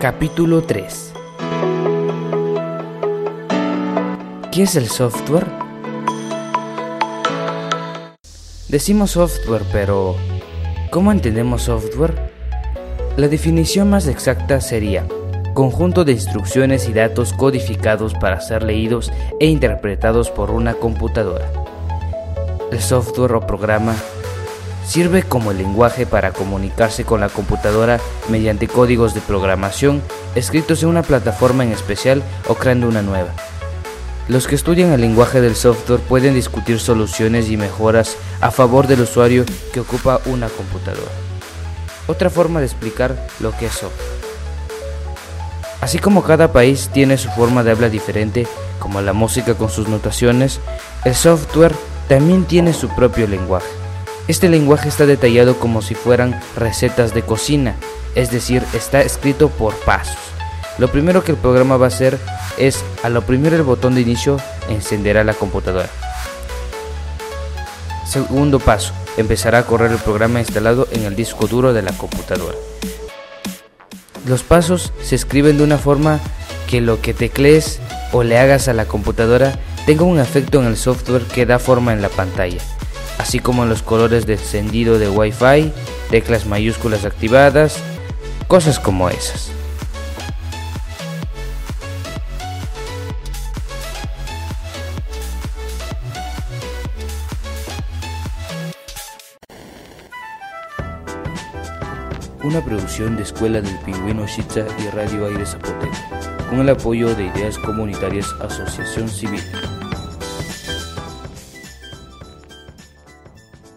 Capítulo 3. ¿Qué es el software? Decimos software, pero ¿cómo entendemos software? La definición más exacta sería conjunto de instrucciones y datos codificados para ser leídos e interpretados por una computadora. El software o programa sirve como el lenguaje para comunicarse con la computadora mediante códigos de programación escritos en una plataforma en especial o creando una nueva. Los que estudian el lenguaje del software pueden discutir soluciones y mejoras a favor del usuario que ocupa una computadora. Otra forma de explicar lo que es software. Así como cada país tiene su forma de habla diferente, como la música con sus notaciones, el software también tiene su propio lenguaje. Este lenguaje está detallado como si fueran recetas de cocina, es decir, está escrito por pasos. Lo primero que el programa va a hacer es, al oprimir el botón de inicio, encenderá la computadora. Segundo paso, empezará a correr el programa instalado en el disco duro de la computadora. Los pasos se escriben de una forma que lo que teclees o le hagas a la computadora tenga un efecto en el software que da forma en la pantalla, así como en los colores de encendido de Wi-Fi, teclas mayúsculas activadas, cosas como esas. Una producción de Escuela del Pingüino Xitza y Radio Aire Zapoteco, con el apoyo de Ideas Comunitarias Asociación Civil.